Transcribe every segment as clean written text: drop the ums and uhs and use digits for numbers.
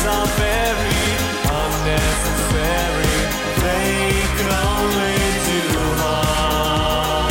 words are very unnecessary. They can only do harm.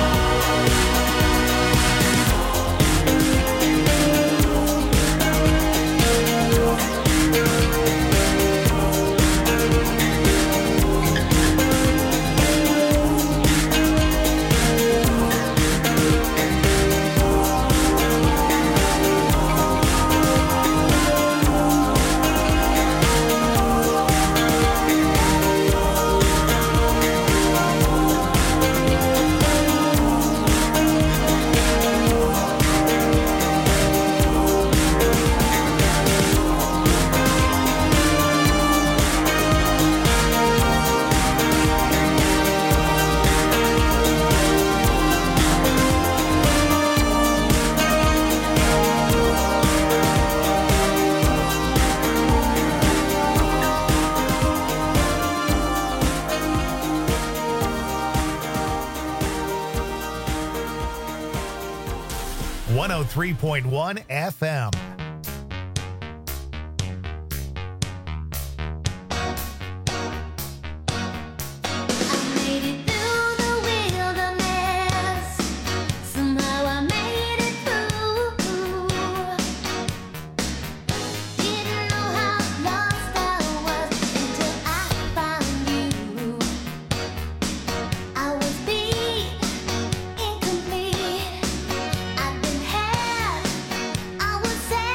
One 103.1 FM. I was sad.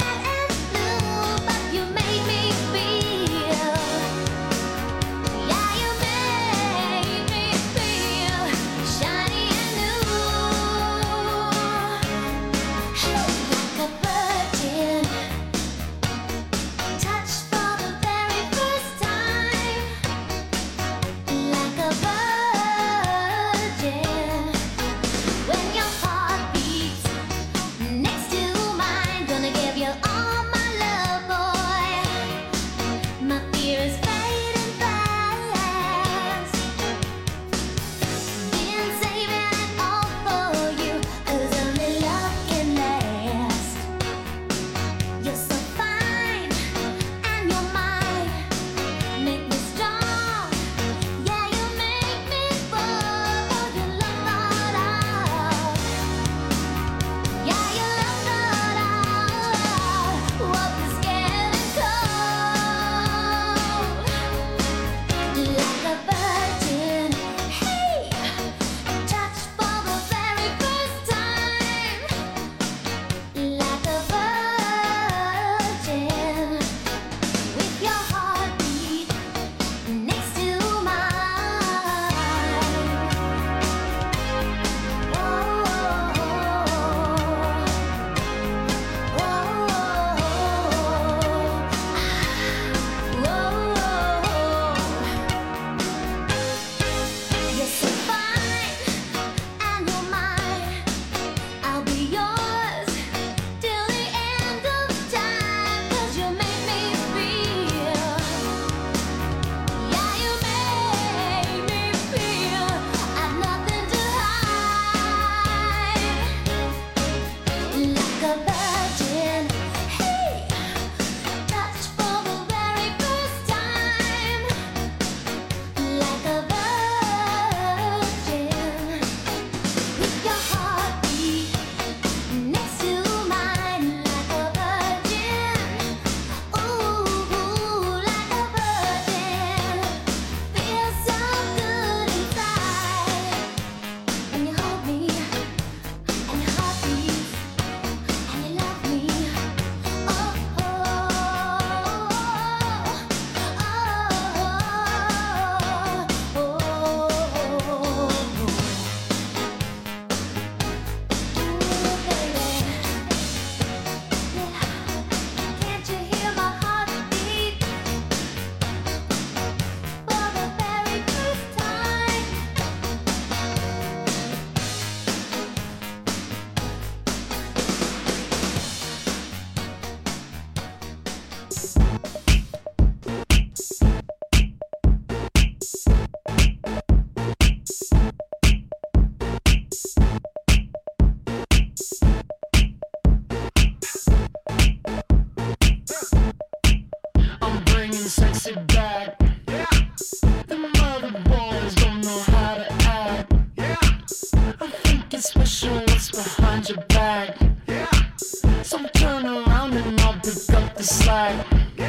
sexy back. The mother boys don't know how to act. I think it's special what's behind your back. So turn around and I'll pick up the slack.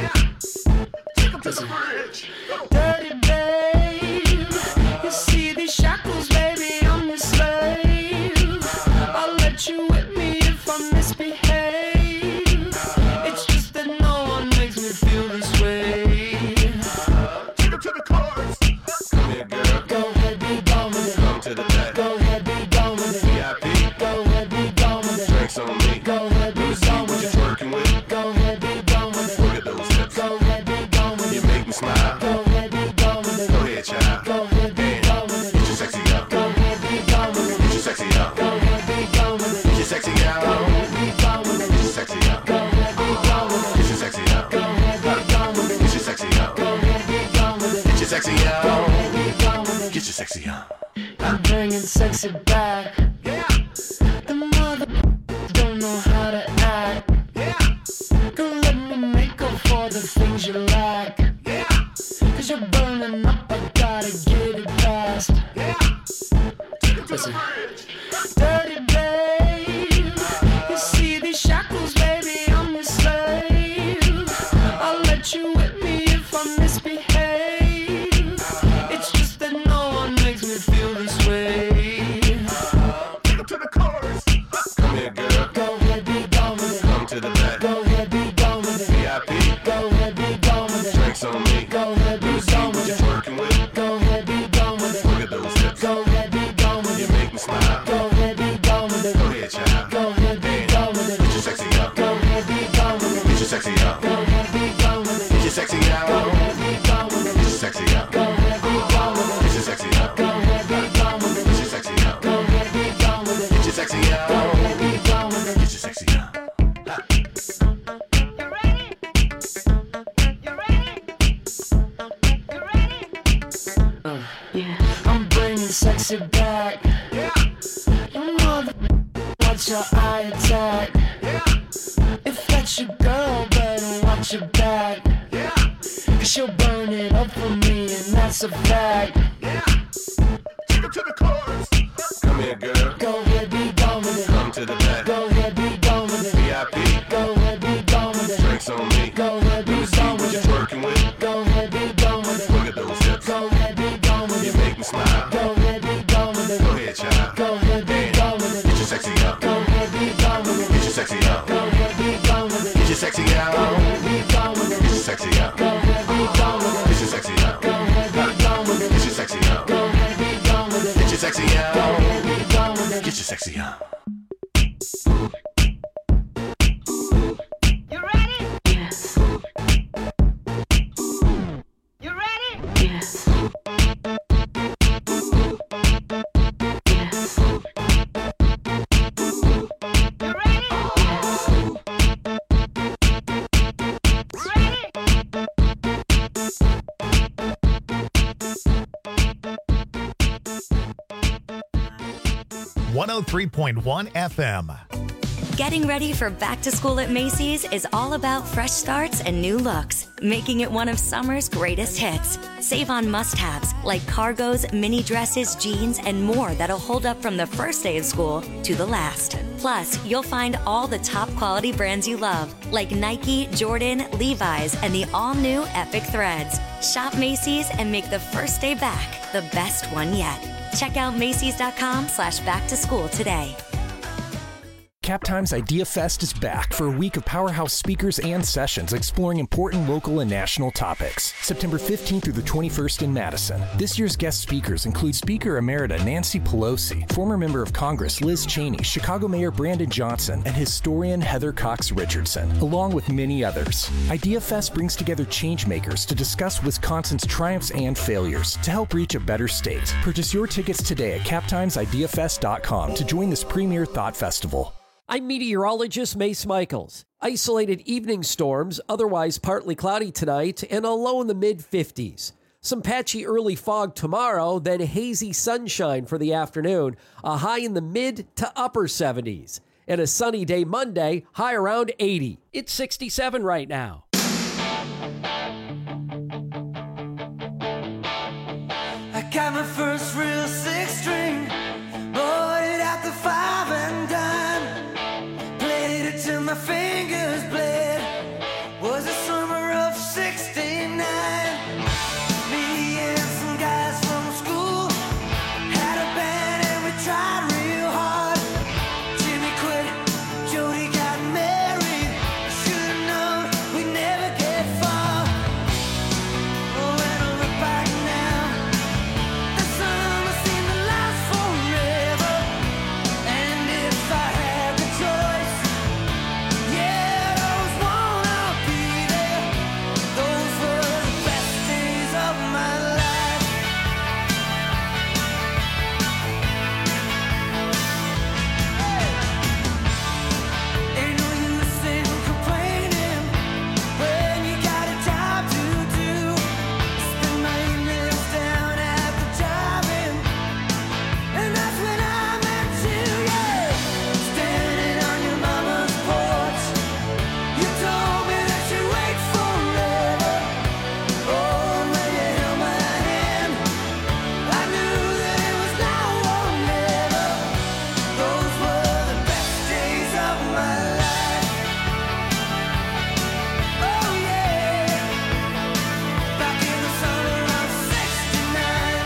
Take up to the bridge. Dirty babe, you see these shackles, baby, I'm your slave. I'll let you whip me if I misbehave. It's just that no one makes me feel this way. Take up to the cars. Come here, girl. Go ahead, be gone with it. Come to the back. Go ahead, be gone with it. VIP. Go ahead, be gone with it. Drinks on me. Go ahead, be gone What with you it. twerking with? Go ahead, be gone with it. Look at those hips. Go ahead, be gone with You it. make me smile. Go ahead, be gone with it. Go ahead, child. Go ahead, be gone with it. Get your sexy out. Go ahead, be gone with it. Get your sexy out. Go ahead, be gone with it. Get your sexy out. Go ahead, be gone with it. Get your sexy out. Go ahead, be gone with it. Get your sexy out. Go ahead, be gone with it. Get your sexy out. Go ahead, be gone with it. Get your sexy Go out. ahead, be gone with it. Get your sexy out. I'm bringing sexy back. The mother don't know how to act. Girl, let me make up for the things you lack. Cause you're burning up, I gotta get it fast. Listen. Dirty babe, you see these shackles, baby, I'm your slave. I'll let you whip me if I misbehave. It's just that no one makes me feel this way. Take up to the cars. Come here, girl. Go ahead, be gone with it. Come to the back. Go ahead, be gone with it. VIP. Go ahead, be gone with it. Drinks on me. Go ahead, be gone What with you it. twerking with? Go ahead, be gone with it. Look at those hips. Go ahead, be gone with You it. make me smile. Go ahead, be gone with it. Go ahead, child. Go ahead, be gone with it. Get your sexy out. Go ahead, be gone with it. Get your sexy out. Go ahead, be gone with it. Get your sexy Go out. ahead, be gone with it. Get your sexy out. Go ahead, be gone with it. Get your sexy out. Go ahead, be gone with it. Get your sexy out. Go ahead, be gone with it. Get your sexy Go out. ahead, be gone with it. Get your sexy out. I'm bringing sexy back. You mother, watch your eye attack. If that's your girl, better watch your back. Cause she'll burn it up for me, and that's a fact. Take up to the cars. Come here, girl. Go ahead, be gone with it. Come to the back. Go ahead, be gone with it. VIP. Go ahead, be gone with it. Drinks on me. Go ahead, be gone What with you it. twerking with? Go ahead, be gone with it. Look at those hips. Go ahead, be gone with You it. make me smile. Go ahead, be gone with it. Go ahead, child. Go ahead, be gone with it. Get your sexy out. Go ahead, be gone with it. Get your sexy out. Go ahead, be gone with it. Get your sexy Go out. ahead, be gone with Get it. your sexy out. Go ahead, be gone with it. Get your sexy out. Go ahead, be gone with it. Get your sexy out. Go ahead, be gone with it. Get your sexy Go out. ahead, be gone with it. Get your sexy out. You ready? Yes, You ready? yes, yes, You ready? Ready? 103.1 FM. Getting ready for back to school at Macy's is all about fresh starts and new looks, making it one of summer's greatest hits. Save on must-haves like cargos, mini dresses, jeans, and more that'll hold up from the first day of school to the last. Plus, you'll find all the top quality brands you love, like Nike, Jordan, Levi's, and the all-new Epic Threads. Shop Macy's and make the first day back the best one yet. Check out Macy's.com/back to school today. CapTime's Idea Fest is back for a week of powerhouse speakers and sessions exploring important local and national topics. September 15th through the 21st in Madison. This year's guest speakers include Speaker Emerita Nancy Pelosi, former member of Congress Liz Cheney, Chicago Mayor Brandon Johnson, and historian Heather Cox Richardson, along with many others. Idea Fest brings together changemakers to discuss Wisconsin's triumphs and failures to help reach a better state. Purchase your tickets today at captimesideafest.com to join this premier thought festival. I'm meteorologist Mace Michaels. Isolated evening storms, otherwise partly cloudy tonight, and a low in the mid-50s. Some patchy early fog tomorrow, then hazy sunshine for the afternoon, a high in the mid to upper 70s. And a sunny day Monday, high around 80. It's 67 right now. Got my first real six string, bought it at the 5 and dime. Played it till my fingers bled. Was the summer of '69. Me and some guys from school had a band and we tried real hard. Jimmy quit, Jody got married. Should've known we'd never get far. Oh, when I look back now, the summer seemed to last forever. And if I had the choice, yeah, I always wanna be there. Those were the best days of my life. Ain't no use in complaining when you got a job to do. Spend my evenings down at the drive-in, and that's when I met you, yeah. Standing on your mama's porch, you told me that you'd wait forever. Oh, when you held my hand, I knew that it was now or never. Those were the best days of my life. Oh yeah, back in the summer of '69.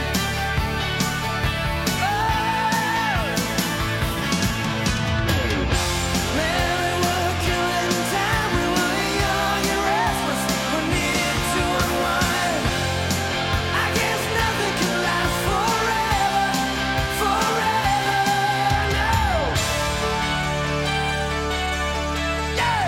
Man, we were killing time. We were young and restless. We needed to unwind. I guess nothing can last forever, no. Yeah.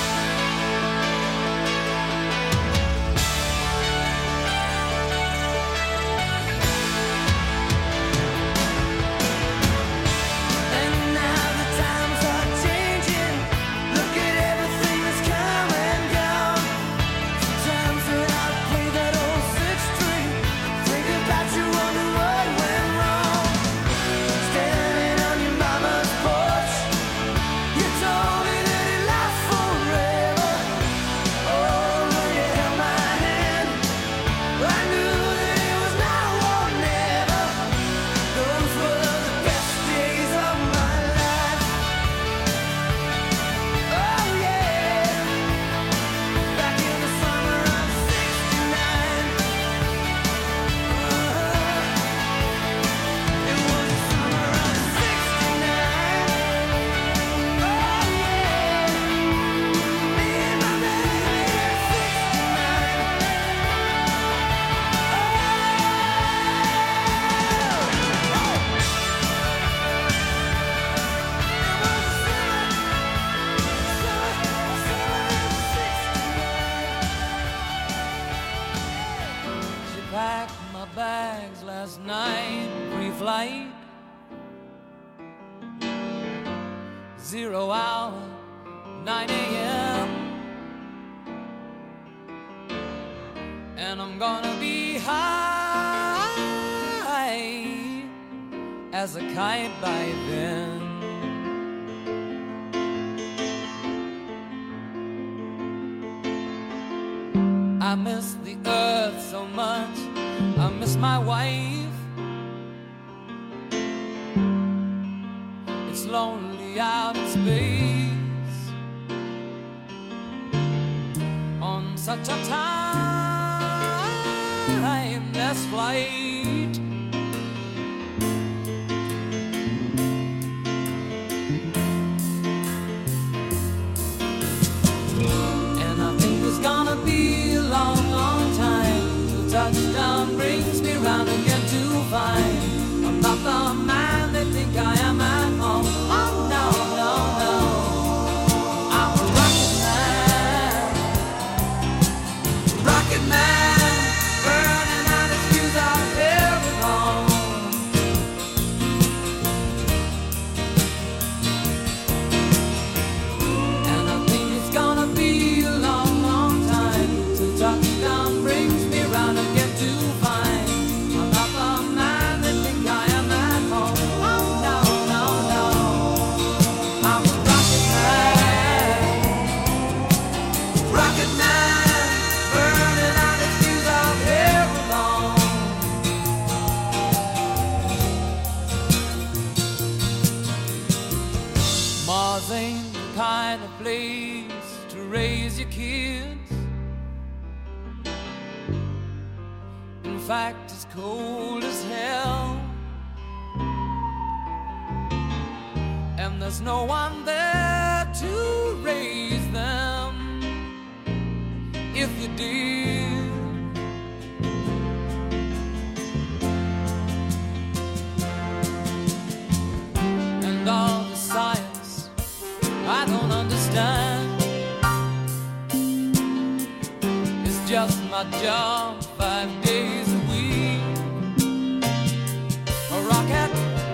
And now the times are changing. Look at everything that's come and gone. Sometimes when I play that old six string, think about you, wonder what went wrong. Standing on your mama's porch, you told me that it lasts forever. Oh, when you held my hand, I knew that it was now or never. Those were the best days of my life. Oh yeah, back in the summer of '69. It was the summer of '69. Oh yeah, me and my baby at She packed my bags last night, pre-flight. 0 hour, 9 a.m. And I'm gonna be high as a kite by then. I miss the earth so much. I miss my wife. It's lonely out in space on such a timeless flight. And I think it's gonna be a long, long time till touchdown brings me round again to find I'm not the man they think I am at home. Oh no, no, no, I'm a rocket man, burning out his fuse out every home. And I think it's gonna be a long, long time till touchdown brings me round again to find I'm not the man that fact is cold as hell, and there's no one there to raise them if you did. And all the science I don't understand, it's just my job 5 days a week. A rocket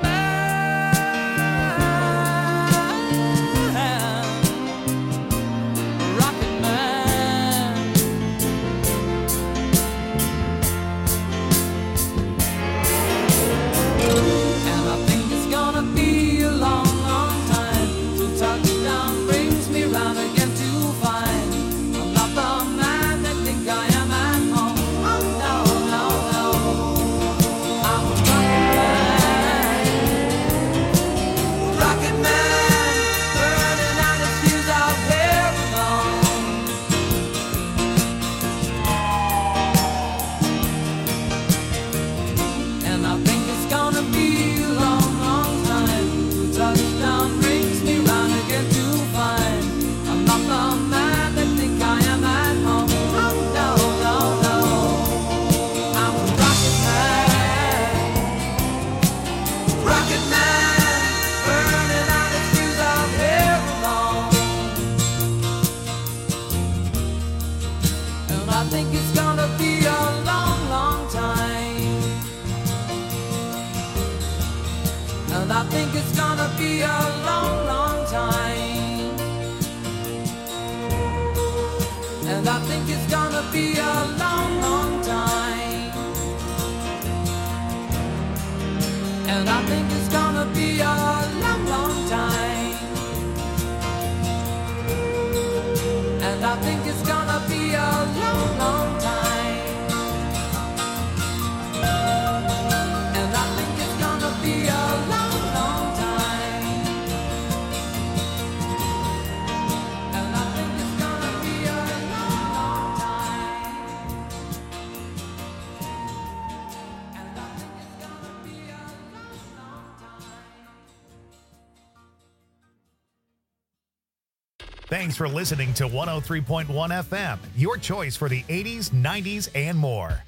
Thanks for listening to 103.1 FM, your choice for the 80s, 90s, and more.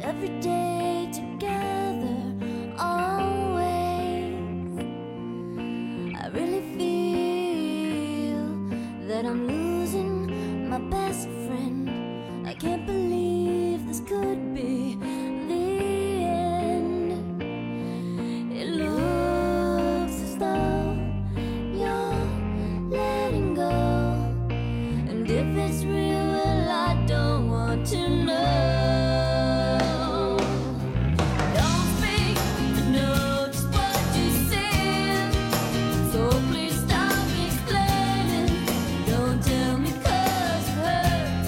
every day together, always. I really feel that I'm losing my best friend. I can't believe this could be the end. It looks as though you're letting go, and if it's real, well, I don't want to know. Don't speak, I know just what you said, so please stop explaining. Don't tell me 'cause it hurts.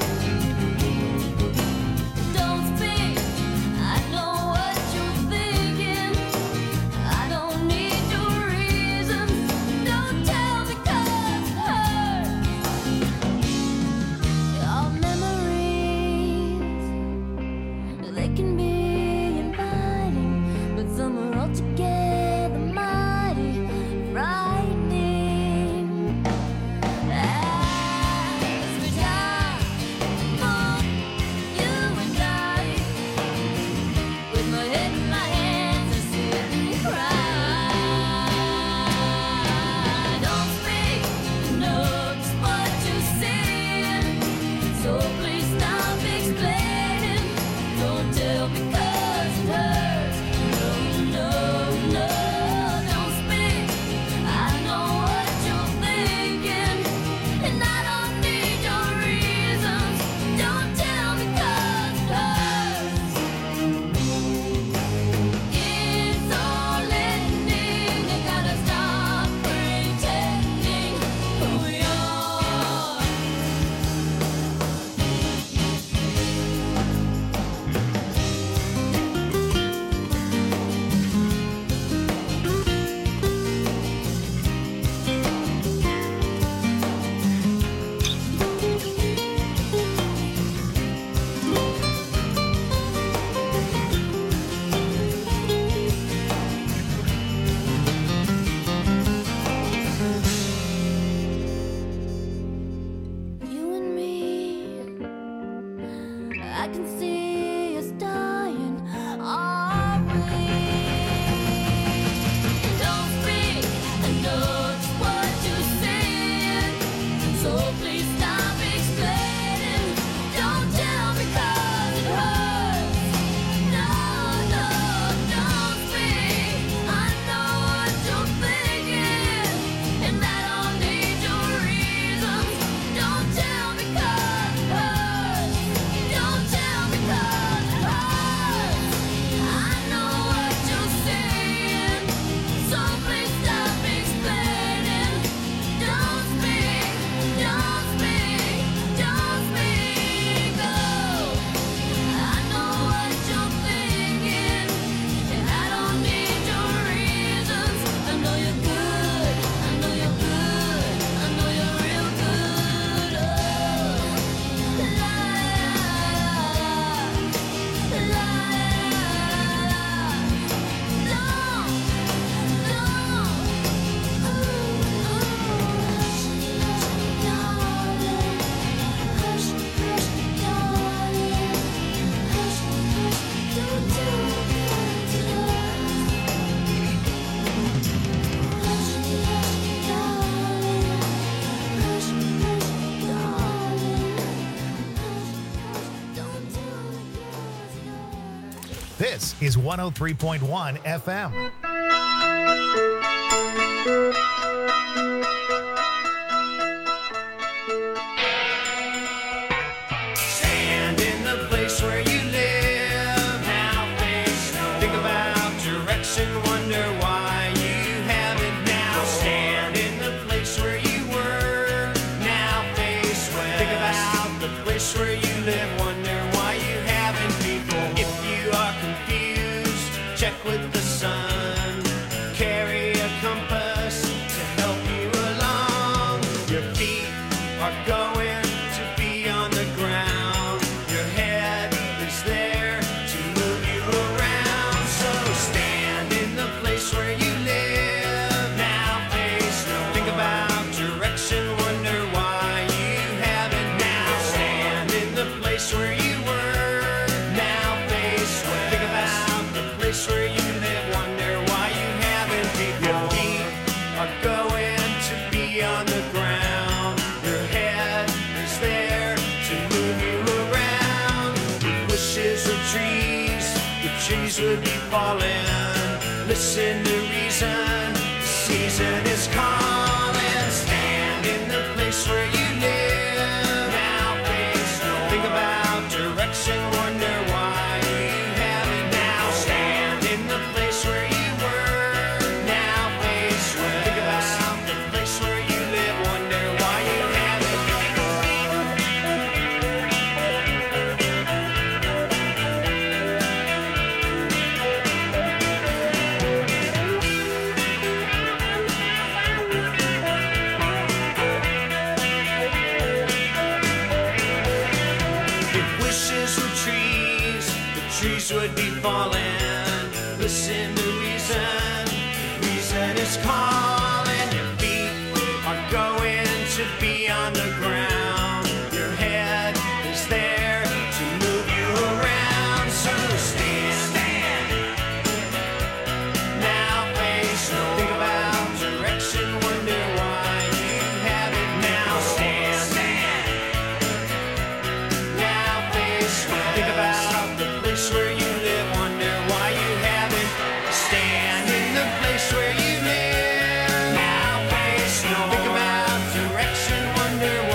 Don't speak, I know what you're thinking. I don't need your reasons. Don't tell me 'cause it hurts. Our memories, they can be inviting, but some are altogether mighty frightening. As we die for you and I, with my head in my hands, I sit and cry. Don't speak, I know just what you're saying, so please stop explaining. Don't tell me 'cause it hurts. No, no, no, don't speak. I know what you're thinking, and I don't need your reasons. Don't tell me 'cause it hurts. It's all ending. You gotta stop pretending who we are. You and me, I can see us dying, are we? Don't speak, I know just what you're saying, so please stop explaining. Don't tell me 'cause it hurts. No, no, don't speak. I know what you're thinking, and I don't need your reasons. Don't tell me 'cause it hurts. Don't tell me 'cause it hurts. I know what you're saying, so please stop explaining. Don't speak, don't speak, don't speak. Oh, I know what you're thinking, and I don't need your reasons. I know you're good, I know you're good, I know you're real good. Oh, la la la la. This is 103.1 FM. Stand in the place where you live. Now face no. Think about direction. Wonder why you haven't now. Stand in the place where you were. Now face west. Think about the place where you live. Wonder why you haven't before. If you are confused, check with the sun. Carry a compass to help you along. Your feet are going to be on the ground. Your head is there to move you around. So stand in the place where you live. Now face no. Think about direction. Wonder why you haven't now. Stand in the place where you were. Now face trees would be falling. Listen to reason, the season is calling. Stand in the place where you live. Now face no. Think about direction, wonder why you have it now. Stand in the place where you were. Now face where. Think about the place where you live, wonder why you have it. If wishes were trees, the trees would be falling. Listen to reason, reason is calling. Your feet are going to be on the ground. Your head is there to move you around. So stand, now face no. Think about direction, wonder why you have it now. Stand, now face west. Think about the place where you live, wonder why you haven't. Stand in the place where you live. Now face no. Think about direction, wonder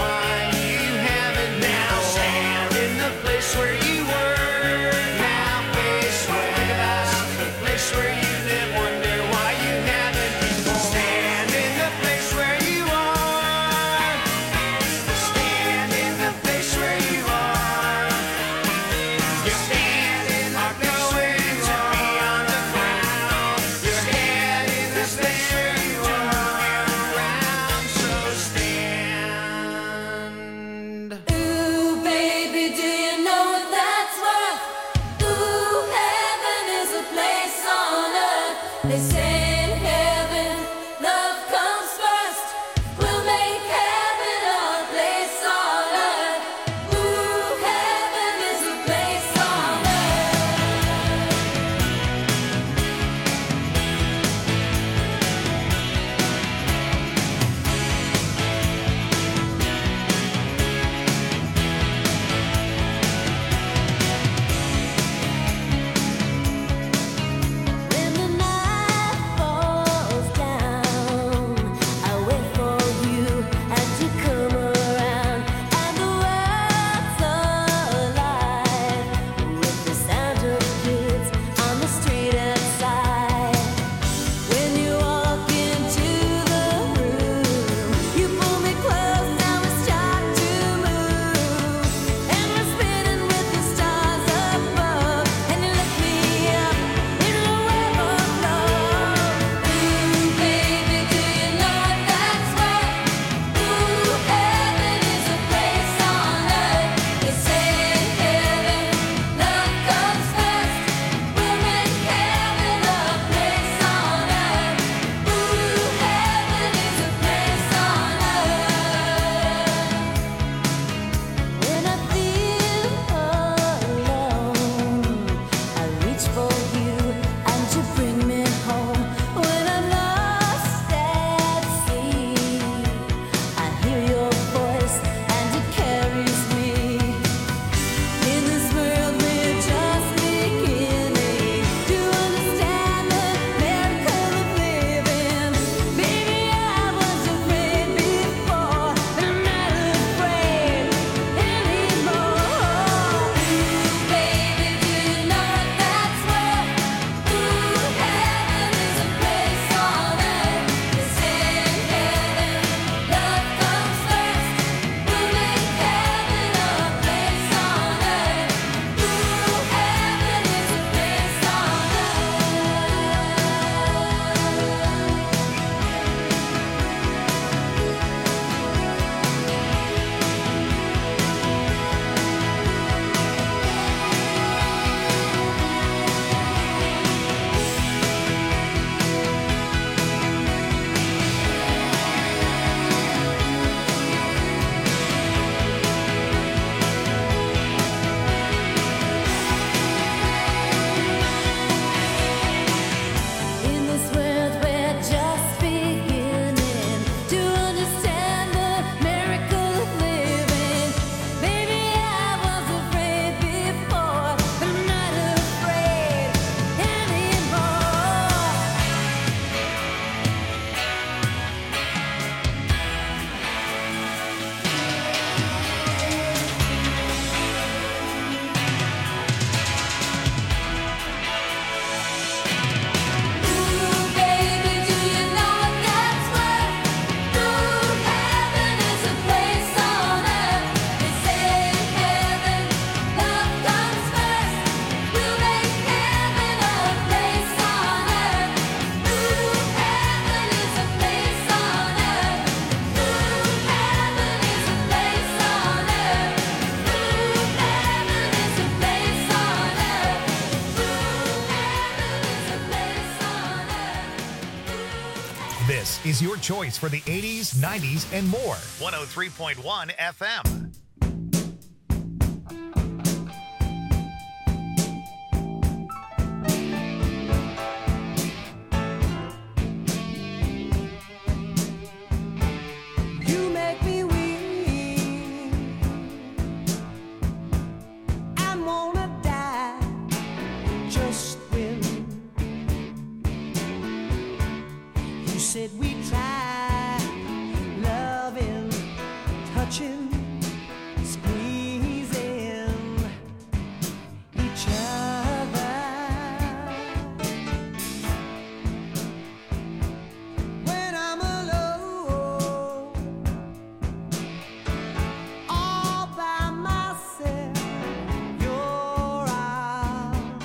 This is your choice for the 80s, 90s, and more. 103.1 FM. You make me weak and wanna die just when you said we try loving, touching, squeezing each other. When I'm alone, all by myself, your arms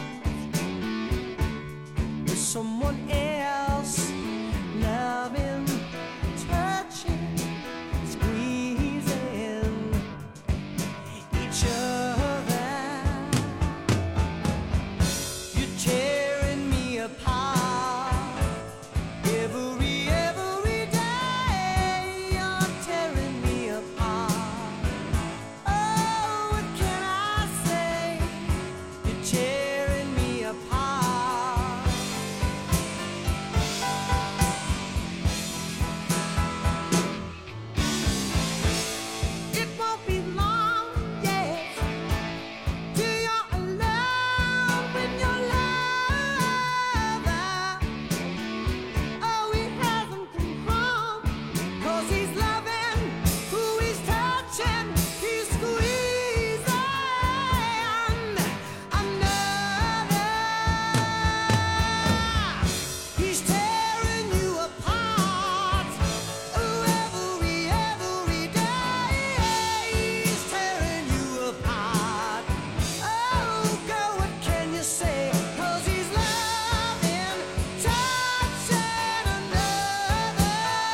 with someone else, loving, touching, squeezing each other. You're tearing me apart every day. You're tearing me apart. Oh, what can I say? You're tearing me apart. It won't be long, yes, till you're alone with your lover. Oh, he hasn't come home, 'cause he's loving who he's touching, he's squeezing another. He's tearing you apart. Oh, every day, he's tearing you apart. Oh, girl, what can you say? 'Cause he's loving, touching another.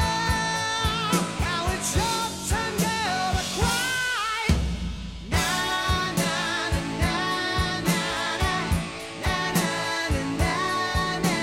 Now it's your turn, girl, to cry. Na na na na na na na na na na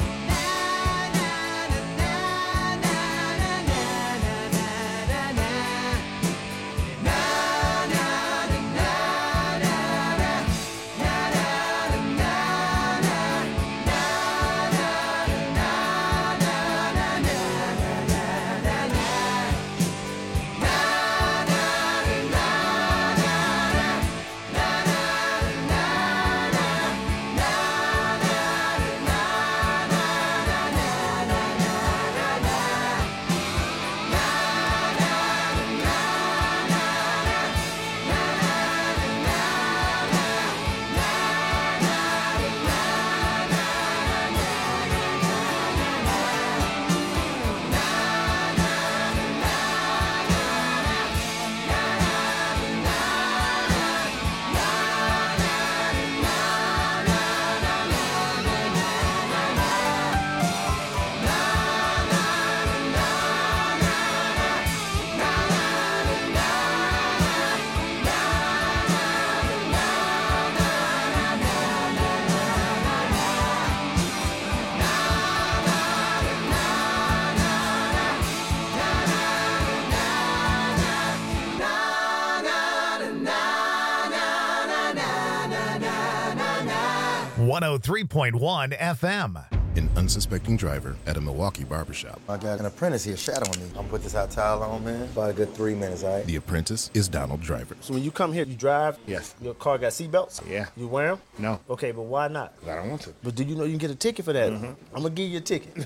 One 103.1 FM. An unsuspecting driver at a Milwaukee barbershop. I got an apprentice here shadowing me. I'm gonna put this hot towel on, man. About a good 3 minutes, all right? The apprentice is Donald Driver. So when you come here, you drive? Yes. Your car got seatbelts? Yeah. You wear them? No. Okay, but why not? I don't want to. But do you know you can get a ticket for that? I'm gonna give you a ticket.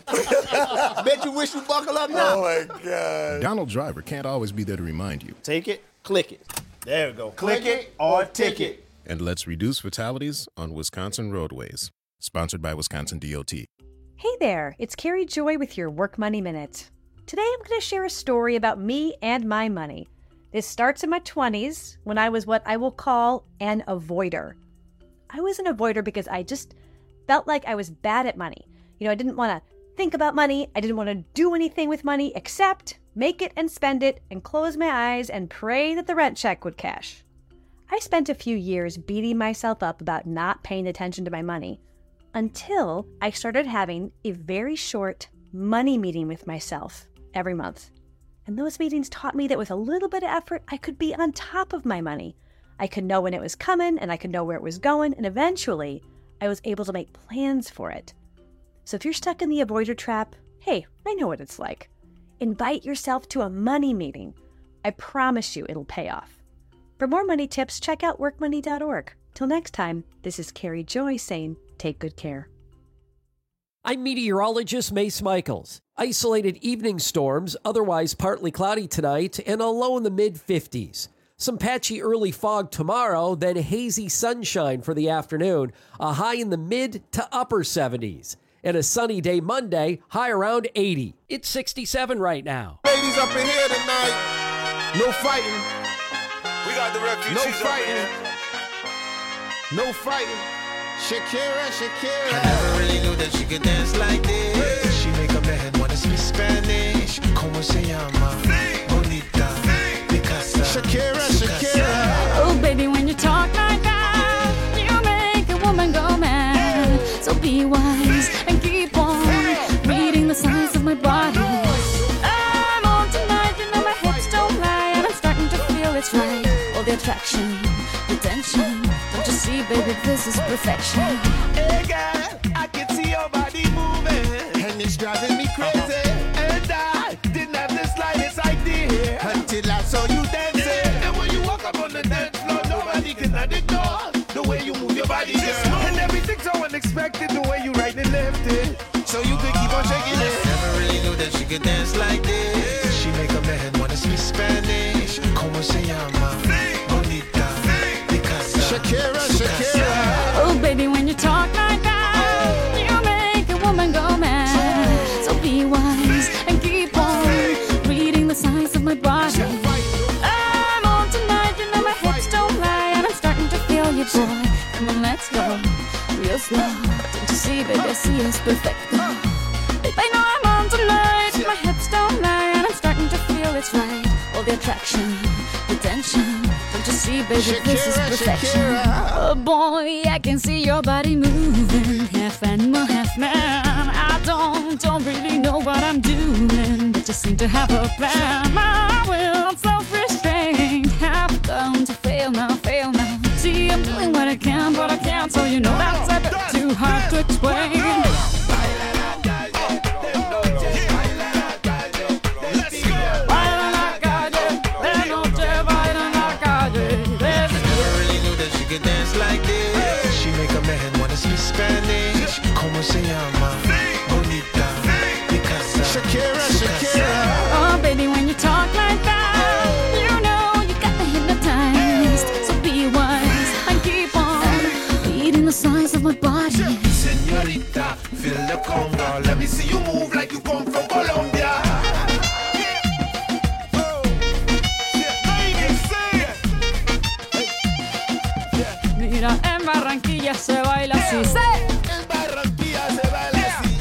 Bet you wish you buckle up now. Oh my God. Donald Driver can't always be there to remind you. Take it, click it. There we go. Click it or ticket. And let's reduce fatalities on Wisconsin roadways. Sponsored by Wisconsin DOT. Hey there, it's Carrie Joy with your Work Money Minute. Today I'm going to share a story about me and my money. This starts in my 20s when I was what I will call an avoider. I was an avoider because I just felt like I was bad at money. I didn't want to think about money. I didn't want to do anything with money except make it and spend it and close my eyes and pray that the rent check would cash. I spent a few years beating myself up about not paying attention to my money until I started having a very short money meeting with myself every month. And those meetings taught me that with a little bit of effort, I could be on top of my money. I could know when it was coming and I could know where it was going. And eventually, I was able to make plans for it. So if you're stuck in the avoider trap, hey, I know what it's like. Invite yourself to a money meeting. I promise you it'll pay off. For more money tips, check out workmoney.org. Till next time, this is Carrie Joy saying, take good care. I'm meteorologist Mace Michaels. Isolated evening storms, otherwise partly cloudy tonight, and a low in the mid-50s. Some patchy early fog tomorrow, then hazy sunshine for the afternoon, a high in the mid to upper 70s. And a sunny day Monday, high around 80. It's 67 right now. Ladies up in here tonight. No fighting. We got the refugees No fighting. up in here. No fighting. Shakira. I never really knew that she could dance like this. She make a man wanna speak Spanish. Como se llama? Bonita. Picasa. Shakira. Oh, baby, when you talk like that, you make a woman go mad. So be wise and keep on reading the signs of my body. I'm on tonight, you know my hips don't lie, and I'm starting to feel it's right. All the attraction, the tension. Don't you see, baby, this is perfection. Hey girl, I can see your body moving, and it's driving me crazy. And I didn't have the slightest idea until I saw you dancing. And when you walk up on the dance floor, nobody can ignore the way you move your body, girl. And everything's so unexpected, the way you right and left it, so you could keep on shaking it. Never really knew that she could dance like this. She make a man wanna speak Spanish. Como se llama? Bonita. Picasa. Shakira. Oh, baby, when you talk like that, you make a woman go mad. So be wise and keep on reading the signs of my body. I'm on tonight, you know my hips don't lie, and I'm starting to feel you, boy. Come on, let's go real slow. Don't you see, baby, I see it's perfect. Babe, I know I'm on tonight, my hips don't lie, and I'm starting to feel it's right. All the attraction, the tension. Don't you see, baby, this is perfection. Oh boy, I can see your body moving, half animal, half man. I don't really know what I'm doing, but just seem to have a plan. My will, self-restraint, have come to fail now. See, I'm doing what I can, but I can't, so you know that's a bit too hard to explain. Like this, she make a man wanna speak Spanish. Como se llama? Bonita. Picasa. Shakira. Oh, baby, when you talk like that, you know you got me hypnotized. So be wise and keep on reading the signs of my body. Señorita, feel the conga. Let me see you move like you come from Colombia. Mira, en Barranquilla se baila así. En Barranquilla se baila así.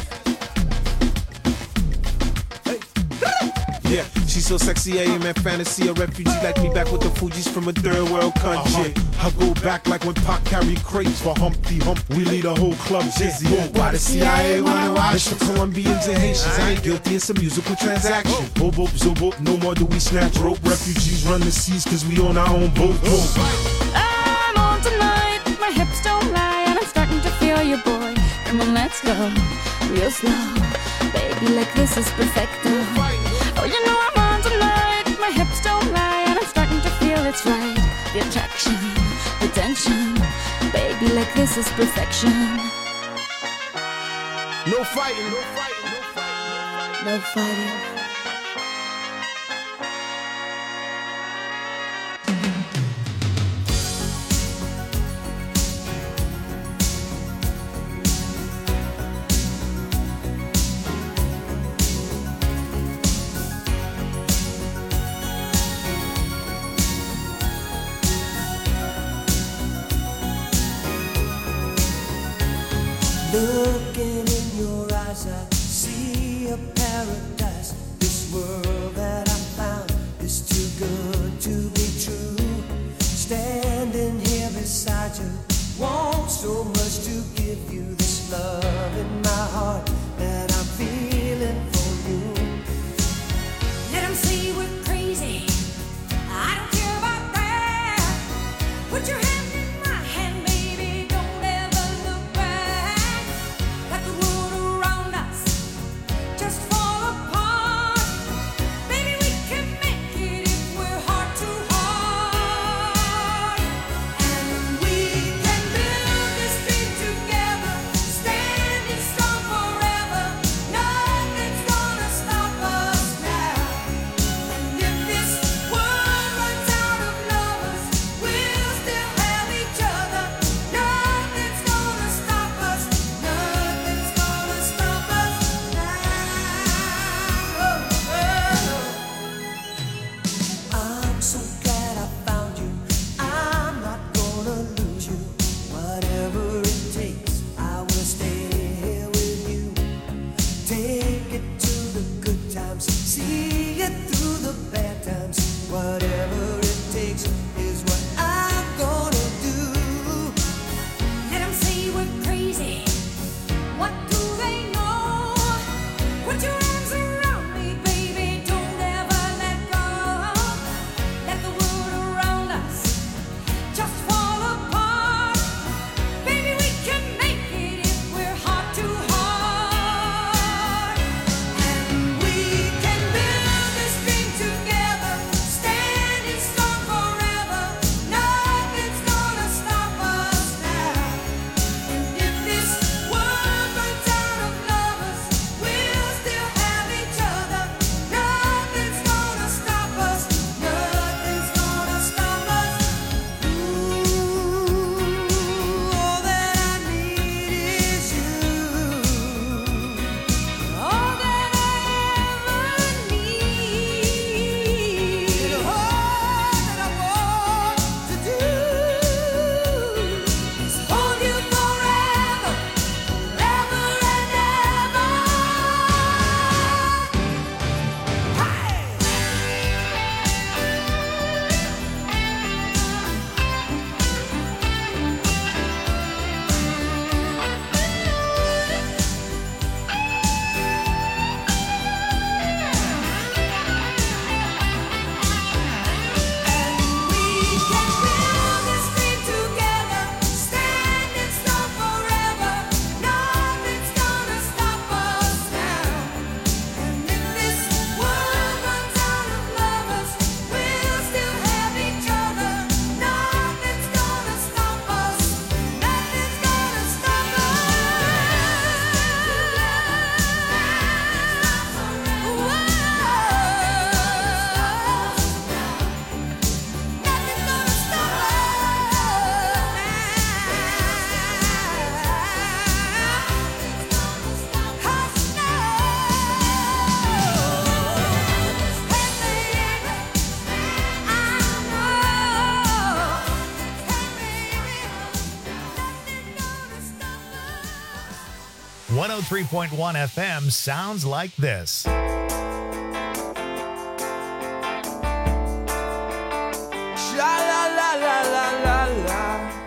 Yeah, she's so sexy, I am in fantasy. A refugee like me back with the Fugees from a third world country. I go back like when Pac carried crates for Humpty Hump. We lead a whole club dizzy. Why the CIA wanna watch? It's for Colombians and Haitians. I ain't guilty, it's a musical transaction. Boop, boop, zo, boop, no more do we snatch rope. Refugees run the seas cause we own our own boat. I'm on tonight, my hips don't lie, and I'm starting to feel you, boy. Come on, let's go real slow. Baby, like this is perfecto. Oh, you know I'm on tonight, my hips don't lie, and I'm starting to feel it's right. The attraction, the tension. Baby, like this is perfection. No fighting. No fighting. Looking in your eyes, I see a paradise. This world that I found is too good to be true. Standing here beside you, want so much to give you this love in my heart that I feel. 103.1 FM sounds like this. Sha-la-la-la-la-la-la.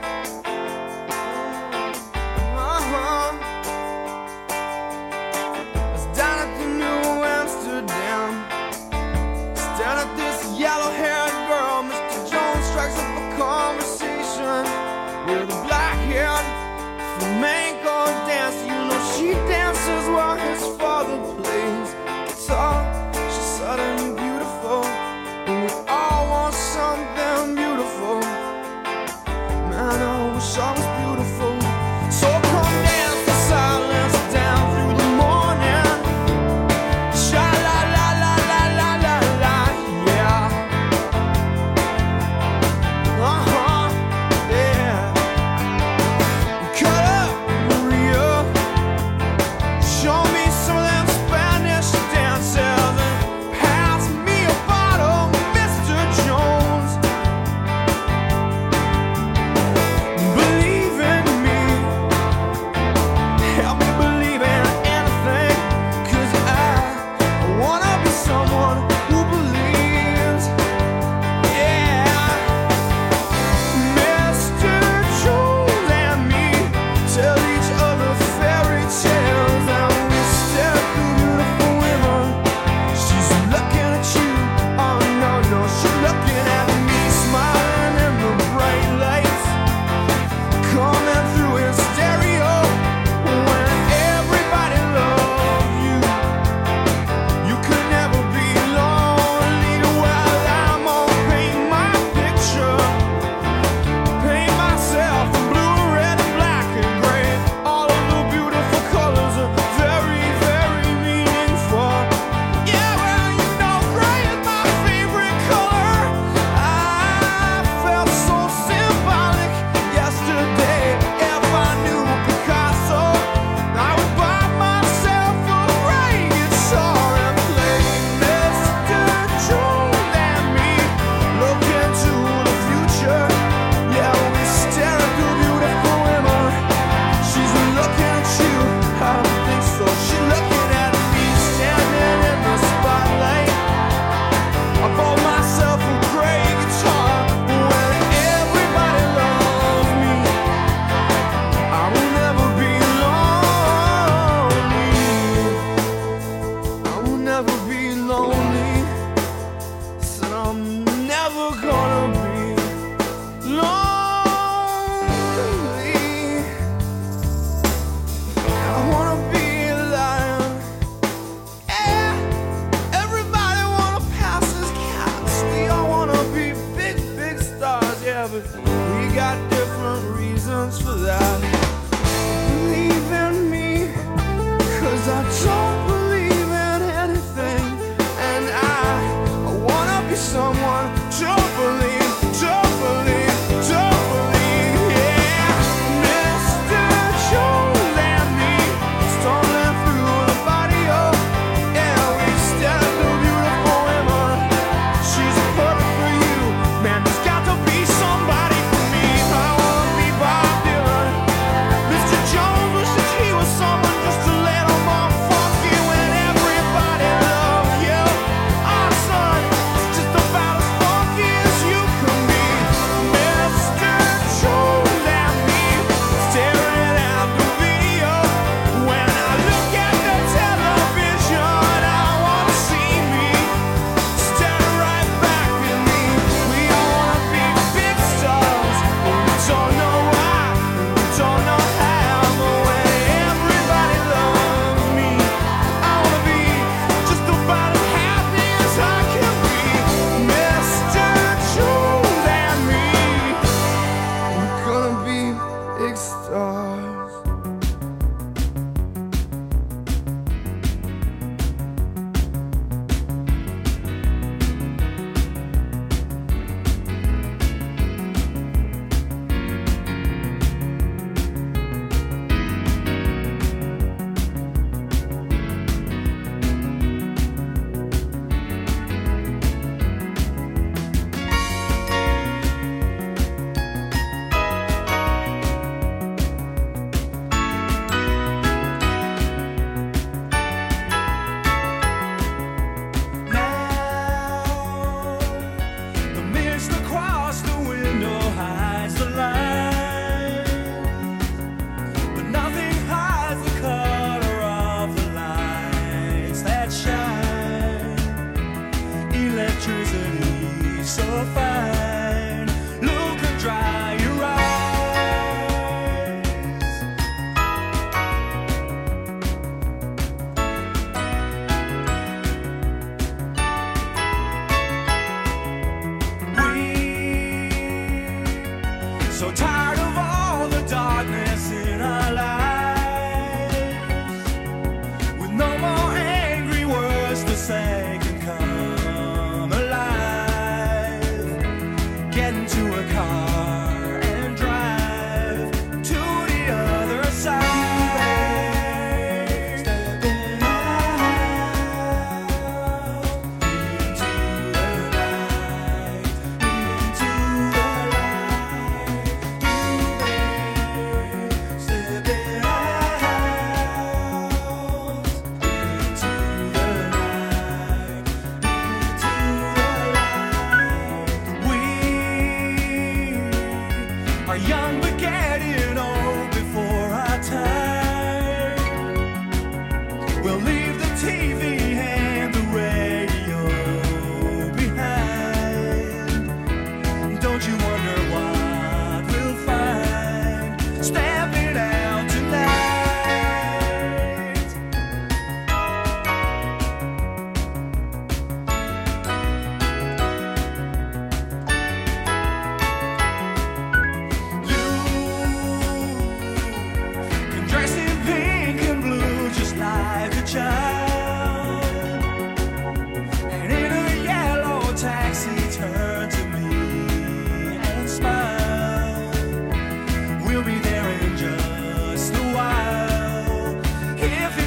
I was down at the New Amsterdam, staring at this yellow-haired girl. Mr. Jones strikes up a conversation with a black-haired flamenco dancer. You know she dances while his father plays guitar. She's suddenly beautiful, and we all want something beautiful. Man, I wish I was beautiful. So come dance the silence down through the morning. Sha-la-la-la-la-la-la-la, yeah. Yeah. Cut up, Maria. Show me some of them Spanish dances and pass me a bottle, Mr. Jones. Believe in me, help me believe in anything, 'cause I wanna be someone who believes. Yeah, Mr. Jones and me tell each other fairy tales, and we stare at the beautiful women. She's looking at you, oh no, no, she's looking at me, smiling in the bright lights coming through his stereo. When If